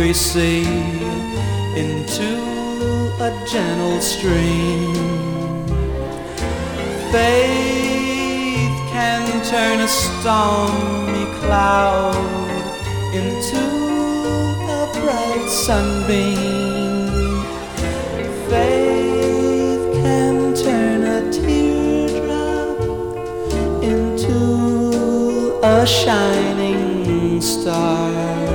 angry sea into a gentle stream. Faith can turn a stormy cloud into a bright sunbeam. Faith can turn a teardrop into a shining star.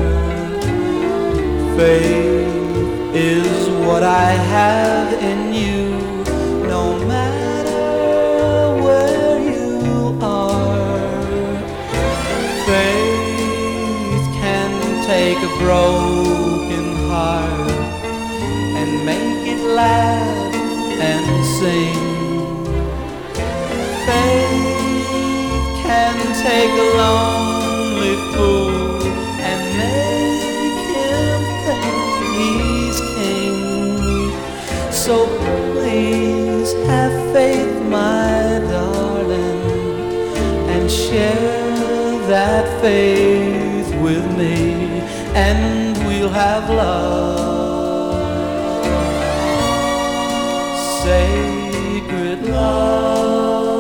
Faith is what I have in you, no matter where you are. Faith can take a broken heart and make it laugh and sing. Faith can take a lonely fool and make him think he's king. So please have faith, my darling, and share that faith with me, and we'll have love, sacred love.